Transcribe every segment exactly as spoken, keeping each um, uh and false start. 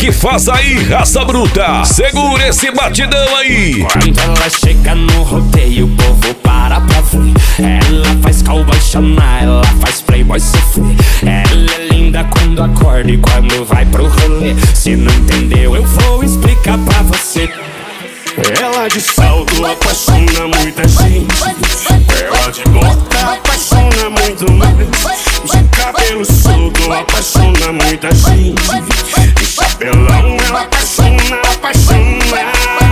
que faz aí, raça bruta. Segura esse batidão aí. Quando ela chega no rodeio, o povo para pra ver. Ela faz cowboy chamar, ela faz playboy sofrer. Ela é linda quando acorda e quando vai pro rolê. Se não entendeu, eu vou explicar pra você. Ela de salto apaixona muita gente. Ela de bota apaixona muito mais. De cabelo solto apaixona muita gente. De chapelão ela apaixona, apaixona,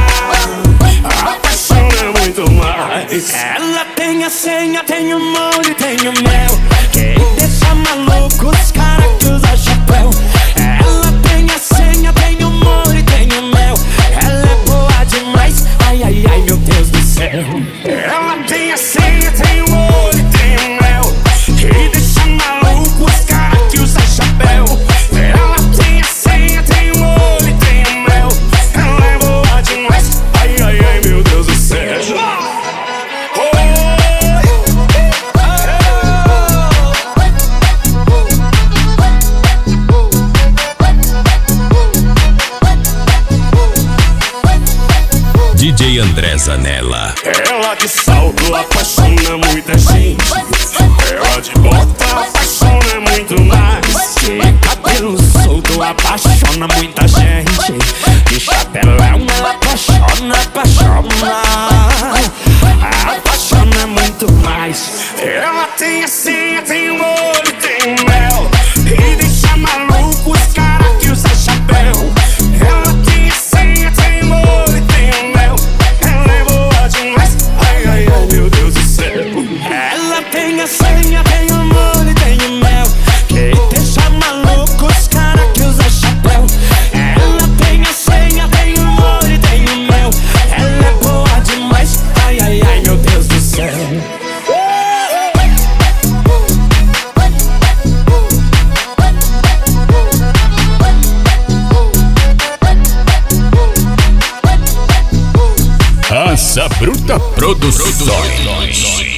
apaixona muito mais. Ela tem a senha, tem o molde, tem o mel, que deixa maluco os caras que usam chapéu. Ela tem a senha, tem o molde, tem o mel. Ela é boa demais, ai, ai, ai, meu Deus do céu. Ela tem a senha, tem o molde, tem o mel, que deixa maluco os caras que usam chapéu. Ela tem a senha, tem o molde, tem o mel. Ela é boa demais, ai, ai, ai, meu Deus do céu. D J André Zanella. Ela de salto apaixona muita gente. Ela de bota apaixona muito mais. De cabelo solto apaixona muita gente. De chapelão ela apaixona, apaixona, apaixona muito mais. Ela tem a senha, tem o olho, tem o mel, e deixa maluco os caras que usam chapéu. Ela tem a senha, tem o olho, tem o mel. Ela é boa demais, ai, ai, ai, meu Deus do céu. Ela tem a senha, tem o molde, tem o mel, que deixa maluco os caras que usam chapéu. Ela tem a senha, tem o molde, tem o mel. Ela é boa demais, ai, ai, ai, meu Deus do céu. Raça Bruta Produções.